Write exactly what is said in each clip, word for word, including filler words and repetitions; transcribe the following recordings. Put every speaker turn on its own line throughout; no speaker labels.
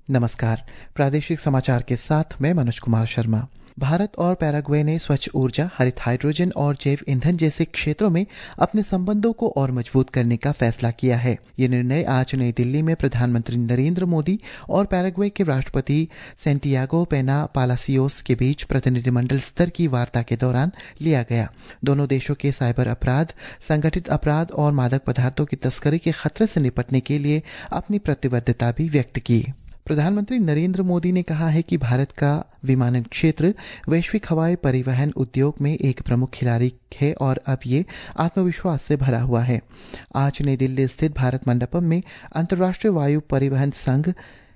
नमस्कार। प्रादेशिक समाचार के साथ मैं मनोज कुमार शर्मा। भारत और पैराग्वे ने स्वच्छ ऊर्जा, हरित हाइड्रोजन और जैव ईंधन जैसे क्षेत्रों में अपने संबंधों को और मजबूत करने का फैसला किया है। ये निर्णय आज नई दिल्ली में प्रधानमंत्री नरेंद्र मोदी और पैराग्वे के राष्ट्रपति सैंटियागो पेना पालासियोस के बीच प्रतिनिधिमंडल स्तर की वार्ता के दौरान लिया गया। दोनों देशों के साइबर अपराध, संगठित अपराध और मादक पदार्थों की तस्करी के खतरे से निपटने के लिए अपनी प्रतिबद्धता भी व्यक्त की। प्रधानमंत्री नरेंद्र मोदी ने कहा है कि भारत का विमानन क्षेत्र वैश्विक हवाई परिवहन उद्योग में एक प्रमुख खिलाड़ी है और अब ये आत्मविश्वास से भरा हुआ है। आज नई दिल्ली स्थित भारत मंडपम में अंतर्राष्ट्रीय वायु परिवहन संघ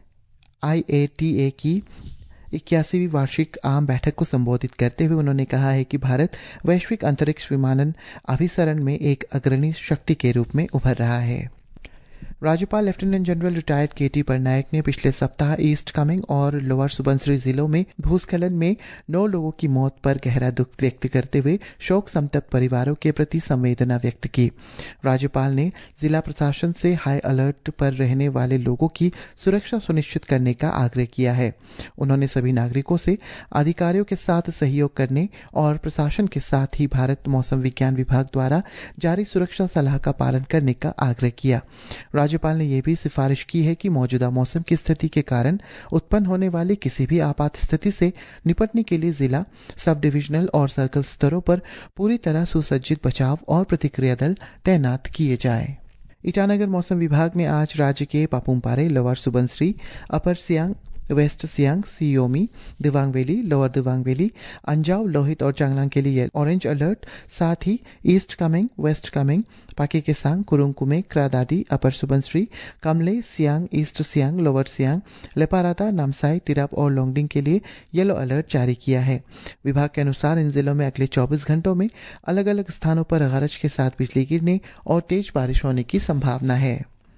आई ए टी ए की इक्यासीवीं वार्षिक आम बैठक को संबोधित करते हुए उन्होंने कहा है कि भारत वैश्विक अंतरिक्ष विमानन अभिसरण में एक अग्रणी शक्ति के रूप में उभर रहा है। राज्यपाल lieutenant general retired K T Patnaik ने पिछले सप्ताह ईस्ट कामेंग और लोअर सुबनसिरी जिलों में भूस्खलन में नौ लोगों की मौत पर गहरा दुख व्यक्त करते हुए शोक संतप्त परिवारों के प्रति संवेदना व्यक्त की। राज्यपाल ने जिला प्रशासन से हाई अलर्ट पर रहने वाले लोगों की सुरक्षा सुनिश्चित करने का आग्रह किया है। उन्होंने सभी नागरिकों से अधिकारियों के साथ सहयोग करने और प्रशासन के साथ ही भारत मौसम विज्ञान विभाग द्वारा जारी सुरक्षा सलाह का पालन करने का आग्रह किया। राज्यपाल ने यह भी सिफारिश की है कि मौजूदा मौसम की स्थिति के कारण उत्पन्न होने वाली किसी भी आपात स्थिति से निपटने के लिए जिला, सब डिविजनल और सर्कल स्तरों पर पूरी तरह सुसज्जित बचाव और प्रतिक्रिया दल तैनात किए जाएं। ईटानगर मौसम विभाग ने आज राज्य के Papumpare, lower Subansiri, upper Siang, west Siang, Siyomi, Dibang valley, lower Dibang valley, Anjaw, Lohit और चांगलांग के लिए ऑरेंज अलर्ट, साथ ही east Kameng, west Kameng, Pakke Kessang, Kurung Kumey, Kra Daadi, upper Subansiri, Kamle, Siang, east Siang, lower Siang, Leparada, Namsai, Tirap और लोंगडिंग के लिए येलो अलर्ट जारी किया है। विभाग के अनुसार इन जिलों में अगले चौबीस घंटों में अलग अलग स्थानों पर गरज के साथ बिजली गिरने और तेज बारिश होने की संभावना है।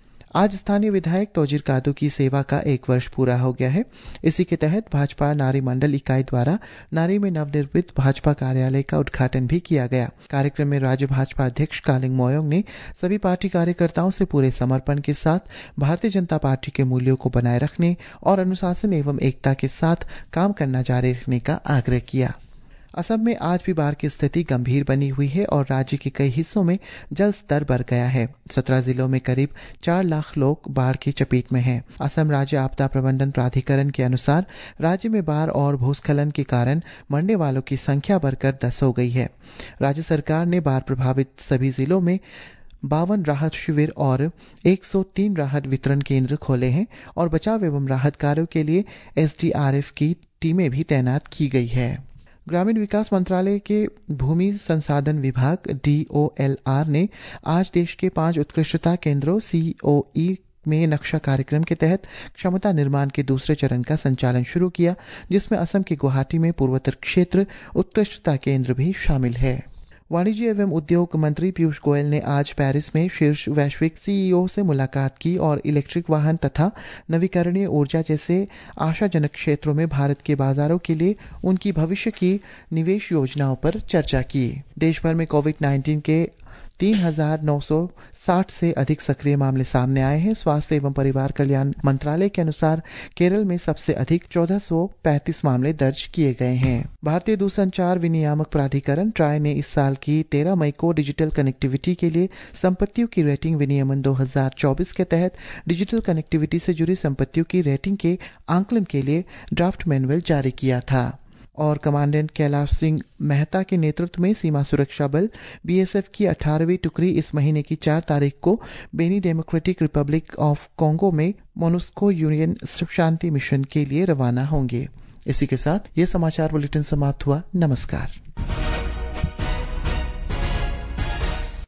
आज स्थानीय विधायक तोजिर कादू की सेवा का एक वर्ष पूरा हो गया है। इसी के तहत भाजपा नारी मंडल इकाई द्वारा नारी में नवनिर्मित भाजपा कार्यालय का उद्घाटन भी किया गया। कार्यक्रम में राज्य भाजपा अध्यक्ष कालिंग मोयोंग ने सभी पार्टी कार्यकर्ताओं से पूरे समर्पण के साथ भारतीय जनता पार्टी के मूल्यों को बनाए रखने और अनुशासन एवं एकता के साथ काम करना जारी रखने का आग्रह किया। असम में आज भी बाढ़ की स्थिति गंभीर बनी हुई है और राज्य के कई हिस्सों में जल स्तर बढ़ गया है। सत्रह जिलों में करीब चार लाख लोग बाढ़ की चपेट में हैं। असम राज्य आपदा प्रबंधन प्राधिकरण के अनुसार राज्य में बाढ़ और भूस्खलन के कारण मरने वालों की संख्या बढ़कर दस हो गई है। राज्य सरकार ने बाढ़ प्रभावित सभी जिलों में बावन राहत शिविर और एक सौ तीन राहत वितरण केंद्र खोले हैं और बचाव एवं राहत कार्यों के लिए एस डी आर एफ की टीमें भी तैनात की गई है। ग्रामीण विकास मंत्रालय के भूमि संसाधन विभाग डी ओ एल आर ने आज देश के पांच उत्कृष्टता केंद्रों सी ओ ई में नक्शा कार्यक्रम के तहत क्षमता निर्माण के दूसरे चरण का संचालन शुरू किया, जिसमें असम के गुवाहाटी में पूर्वोत्तर क्षेत्र उत्कृष्टता केंद्र भी शामिल है। वाणिज्य एवं उद्योग मंत्री पीयूष गोयल ने आज पेरिस में शीर्ष वैश्विक सी ई ओ से मुलाकात की और इलेक्ट्रिक वाहन तथा नवीकरणीय ऊर्जा जैसे आशाजनक क्षेत्रों में भारत के बाजारों के लिए उनकी भविष्य की निवेश योजनाओं पर चर्चा की। देश भर में कोविड नाइन्टीन के तीन हजार नौ सौ साठ से अधिक सक्रिय मामले सामने आए हैं। स्वास्थ्य एवं परिवार कल्याण मंत्रालय के अनुसार केरल में सबसे अधिक चौदह सौ पैंतीस मामले दर्ज किए गए हैं। भारतीय दूरसंचार विनियामक प्राधिकरण ट्राई ने इस साल की तेरह मई को डिजिटल कनेक्टिविटी के लिए संपत्तियों की रेटिंग विनियमन दो हजार चौबीस के तहत डिजिटल कनेक्टिविटी से जुड़ी संपत्तियों की रेटिंग के आंकलन के लिए ड्राफ्ट मैनुअल जारी किया था। और कमांडेंट कैलाश सिंह मेहता के नेतृत्व में सीमा सुरक्षा बल बी एस एफ की अठारहवीं टुकड़ी इस महीने की चार तारीख को Beni democratic republic of Congo में मोनुस्को यूनियन शांति मिशन के लिए रवाना होंगे। इसी के साथ ये समाचार बुलेटिन समाप्त हुआ। नमस्कार।